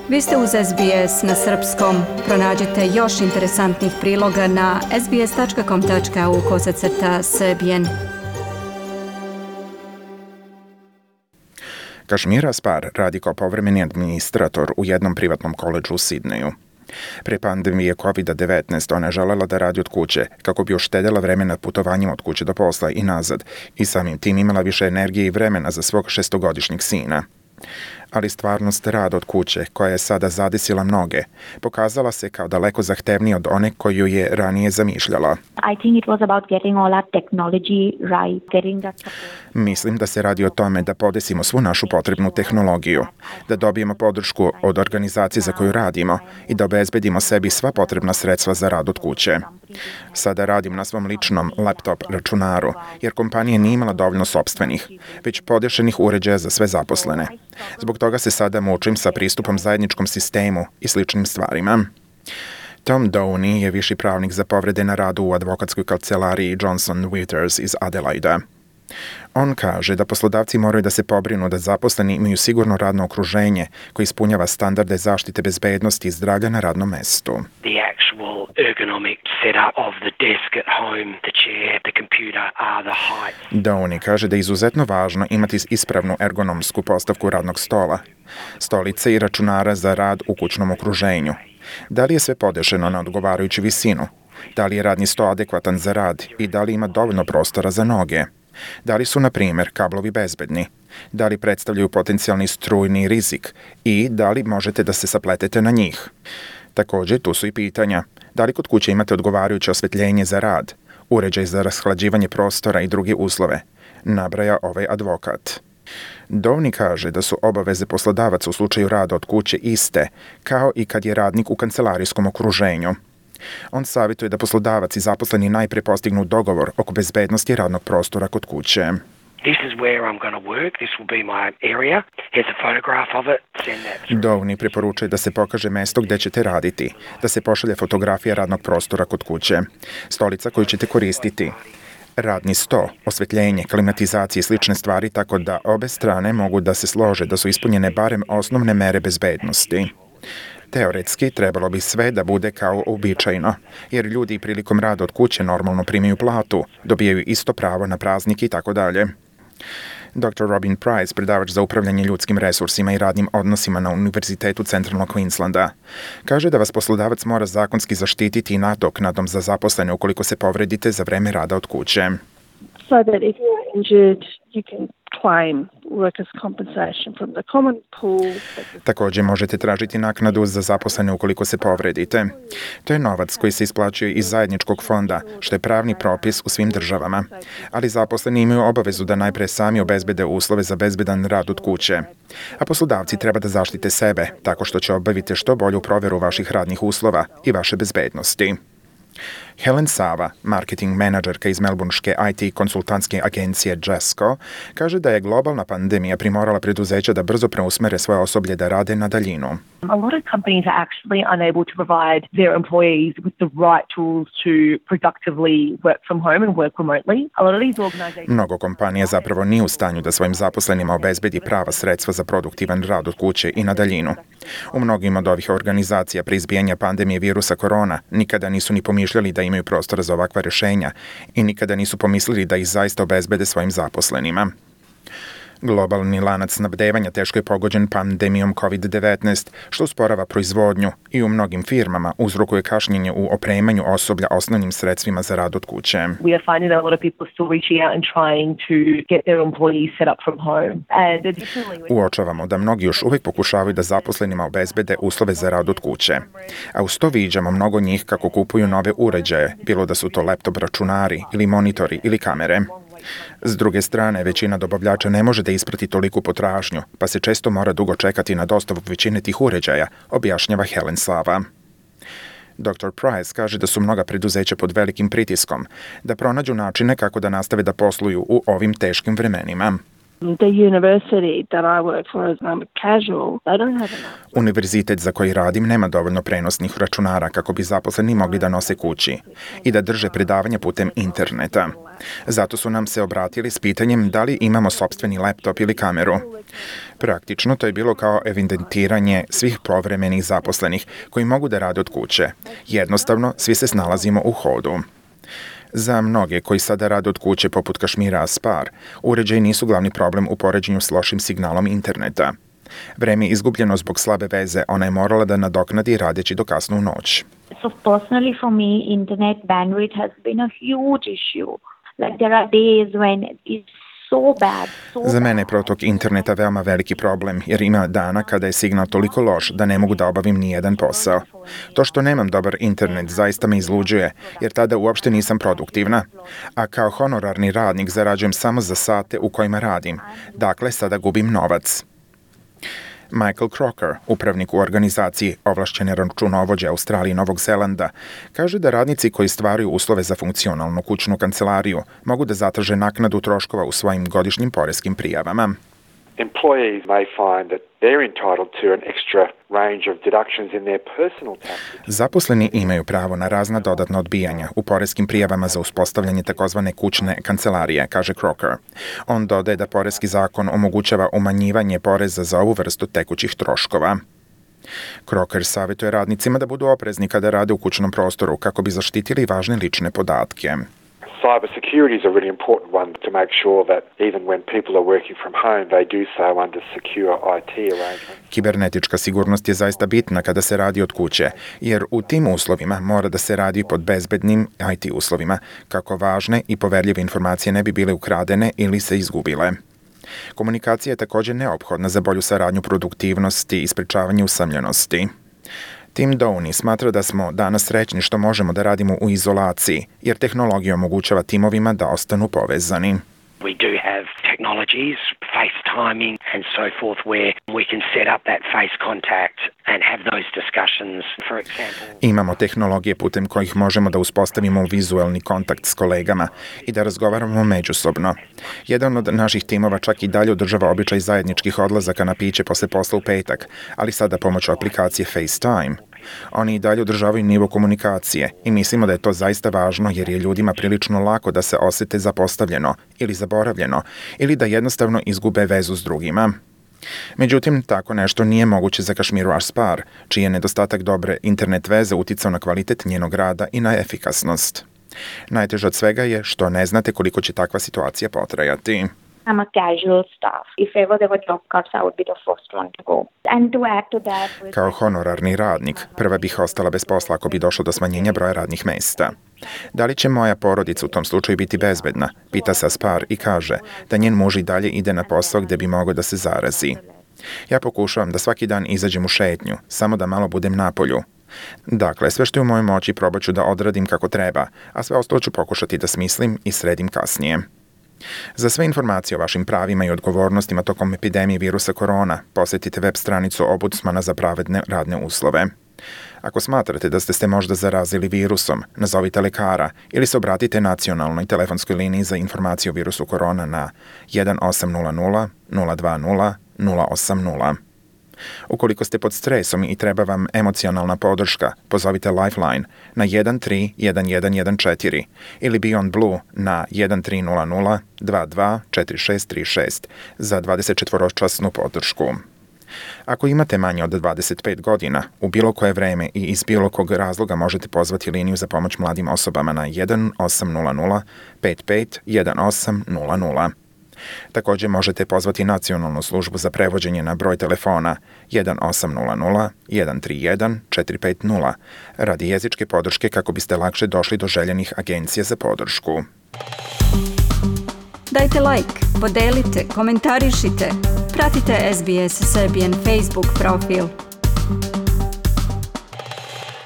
Vi ste uz SBS na srpskom. Pronađite još interesantnih priloga na sbs.com.au/srbijen. Kashmir Aspar radi kao povremeni administrator u jednom privatnom koledžu u Sidneju. Pre pandemije COVID-19 ona je želela da radi od kuće kako bi uštedela vremena putovanjima od kuće do posla i nazad i samim tim imala više energije i vremena za svog 6-godišnjeg sina. Ali stvarnost rada od kuće, koja je sada zadesila mnoge, pokazala se kao daleko zahtevnija od one koju je ranije zamišljala. Mislim da se radi o tome da podesimo svu našu potrebnu tehnologiju, da dobijemo podršku od organizacije za koju radimo i da obezbedimo sebi sva potrebna sredstva za rad od kuće. Sada radim na svom ličnom laptop računaru, jer kompanija nije imala dovoljno sopstvenih, već podešenih uređaja za sve zaposlene. Zbog toga se sada mučim sa pristupom zajedničkom sistemu i sličnim stvarima. Tom Downey je viši pravnik za povrede na radu u advokatskoj kancelariji Johnson Withers iz Adelaida. On kaže da poslodavci moraju da se pobrinu da zaposleni imaju sigurno radno okruženje koje ispunjava standarde zaštite bezbednosti i zdravlja na radnom mestu. Downey kaže da je izuzetno važno imati ispravnu ergonomsku postavku radnog stola, stolice i računara za rad u kućnom okruženju. Da li je sve podešeno na odgovarajuću visinu? Da li je radni sto adekvatan za rad i da li ima dovoljno prostora za noge? Da li su, na primjer, kablovi bezbedni? Da li predstavljaju potencijalni strujni rizik? I da li možete da se sapletete na njih? Također, tu su i pitanja. Da li kod kuće imate odgovarajuće osvetljenje za rad, uređaj za rashlađivanje prostora i druge uslove? Nabraja ovaj advokat. Downey kaže da su obaveze poslodavaca u slučaju rada od kuće iste, kao i kad je radnik u kancelarijskom okruženju. On savjetuje da poslodavac i zaposleni najpre postignu dogovor oko bezbednosti radnog prostora kod kuće. Downey preporučuje da se pokaže mesto gdje ćete raditi, da se pošalje fotografija radnog prostora kod kuće, stolica koju ćete koristiti, radni sto, osvetljenje, klimatizacije i slične stvari, tako da obe strane mogu da se slože da su ispunjene barem osnovne mere bezbednosti. Teoretski, trebalo bi sve da bude kao uobičajeno, jer ljudi prilikom rada od kuće normalno primaju platu, dobijaju isto pravo na praznike i tako dalje. Dr. Robin Price, predavač za upravljanje ljudskim resursima i radnim odnosima na Univerzitetu Centralnog Queenslanda, kaže da vas poslodavac mora zakonski zaštititi i nadoknadom za zaposlene ukoliko se povredite za vreme rada od kuće. So that if you're injured, you can claim workers' compensation from the common pool. Također možete tražiti naknadu za zaposlene ukoliko se povredite. To je novac koji se isplaćuje iz zajedničkog fonda, što je pravni propis u svim državama. Ali zaposleni imaju obavezu da najpre sami obezbede uslove za bezbedan rad od kuće. A poslodavci treba da zaštite sebe, tako što će obaviti što bolju provjeru vaših radnih uslova i vaše bezbednosti. Helen Sava, marketing menadžerka iz melbourneške IT konsultantske agencije Jesco, kaže da je globalna pandemija primorala preduzeća da brzo preusmere svoje osoblje da rade na daljinu. A lot of companies are actually unable to provide their employees with the right tools to productively work from home and work remotely. A lot of these organizations... Mnogo kompanija zapravo nije u stanju da svojim zaposlenima obezbedi prava sredstva za produktivan rad od kuće i na daljinu. U mnogim od ovih organizacija pri izbijanju pandemije virusa korona nikada nisu ni pomišljali da imaju prostora za ovakva rješenja i nikada nisu pomislili da ih zaista obezbede svojim zaposlenima. Globalni lanac snabdevanja teško je pogođen pandemijom COVID-19, što usporava proizvodnju i u mnogim firmama uzrokuje kašnjenje u opremanju osoblja osnovnim sredstvima za rad od kuće. We are finding that a lot of people still reaching out and trying to get their employees set up from home. And additionally, uočavamo da mnogi još uvijek pokušavaju da zaposlenima obezbede uslove za rad od kuće. A uz to viđamo mnogo njih kako kupuju nove uređaje, bilo da su to laptop računari ili monitori ili kamere. S druge strane, većina dobavljača ne može da isprati toliku potražnju, pa se često mora dugo čekati na dostavu većine tih uređaja, objašnjava Helen Sava. Dr. Price kaže da su mnoga preduzeća pod velikim pritiskom, da pronađu načine kako da nastave da posluju u ovim teškim vremenima. The university that I work for is casual. They don't have enough. Univerzitet za koji radim nema dovoljno prenosnih računara kako bi zaposleni mogli da nose kući i da drže predavanja putem interneta. Zato su nam se obratili s pitanjem da li imamo sopstveni laptop ili kameru. Praktično to je bilo kao evidentiranje svih povremenih zaposlenih koji mogu da rade od kuće. Jednostavno, svi se snalazimo u hodu. Za mnoge koji sada rade od kuće poput Kašmira Aspar, uređaji nisu glavni problem u poređenju s lošim signalom interneta. Vreme izgubljeno zbog slabe veze ona je morala da nadoknadi radeći do kasnu u noć. So personally for me, internet bandwidth has been a huge issue. Like there are days when it's so bad. Za mene je protok interneta veoma veliki problem, jer ima dana kada je signal toliko loš da ne mogu da obavim ni jedan posao. To što nemam dobar internet zaista me izluđuje, jer tada uopšte nisam produktivna. A kao honorarni radnik zarađujem samo za sate u kojima radim. Dakle, sada gubim novac. Michael Crocker, upravnik u organizaciji ovlašćene računovođe Australije i Novog Zelanda, kaže da radnici koji stvaraju uslove za funkcionalnu kućnu kancelariju mogu da zatraže naknadu troškova u svojim godišnjim poreskim prijavama. Employees may find that they're entitled to an extra range of deductions in their personal taxes. Zaposleni imaju pravo na razna dodatna odbijanja u poreskim prijavama za uspostavljanje takozvane kućne kancelarije, kaže Crocker. On dodaje da poreski zakon omogućava umanjivanje poreza za ovu vrstu tekućih troškova. Crocker savjetuje radnicima da budu oprezni kada rade u kućnom prostoru kako bi zaštitili važne lične podatke. Cybersecurity is a really important one to make sure that even when people are working from home, they do so under secure IT arrangements. Kibernetička sigurnost je zaista bitna kada se radi od kuće, jer u tim uslovima mora da se radi pod bezbednim IT uslovima, kako važne i poverljive informacije ne bi bile ukradene ili se izgubile. Komunikacija je također neophodna za bolju saradnju produktivnosti i sprečavanje usamljenosti. Tim Downey smatra da smo danas srećni što možemo da radimo u izolaciji, jer tehnologija omogućava timovima da ostanu povezani. We do have technologies, FaceTiming and so forth, where we can set up that face contact and have those discussions, for example. Imamo tehnologije putem kojih možemo da uspostavimo vizuelni kontakt s kolegama i da razgovaramo međusobno. Jedan od naših timova čak i dalje održava običaj zajedničkih odlazaka na piće posle posla u petak, ali sada pomoću aplikacije FaceTime. Oni i dalje održavaju nivo komunikacije i mislimo da je to zaista važno jer je ljudima prilično lako da se osete zapostavljeno ili zaboravljeno ili da jednostavno izgube vezu s drugima. Međutim, tako nešto nije moguće za Kašmiru Aspar, čiji je nedostatak dobre internet veze uticao na kvalitet njenog rada i na efikasnost. Najteže od svega je što ne znate koliko će takva situacija potrajati. I'm a casual staff. If ever there were job cuts, I would be the first one to go. And to add to that... Kao honorarni radnik, prva bih ostala bez posla ako bi došlo do smanjenja broja radnih mesta. Da li će moja porodica u tom slučaju biti bezbedna? Pita se Aspar i kaže da njen muž i dalje ide na posao gde bi mogao da se zarazi. Ja pokušavam da svaki dan izađem u šetnju, samo da malo budem napolju. Dakle, sve što je u mojoj moći probat ću da odradim kako treba, a sve ostalo ću pokušati da smislim i sredim kasnije. Za sve informacije o vašim pravima i odgovornostima tokom epidemije virusa korona, posjetite web stranicu Ombudsmana za pravedne radne uslove. Ako smatrate da ste se možda zarazili virusom, nazovite lekara ili se obratite nacionalnoj telefonskoj liniji za informaciju o virusu korona na 1800 020 080. Ukoliko ste pod stresom i treba vam emocionalna podrška, pozovite Lifeline na 131114 ili Beyond Blue na 1300 22 4636 za 24-časnu podršku. Ako imate manje od 25 godina, u bilo koje vreme i iz bilo kog razloga možete pozvati liniju za pomoć mladim osobama na 1800 55 1800. Također možete pozvati nacionalnu službu za prevođenje na broj telefona 1800 131 450 radi jezičke podrške kako biste lakše došli do željenih agencija za podršku. Dajte like, podelite, komentarišite. Pratite SBS Serbian Facebook profil.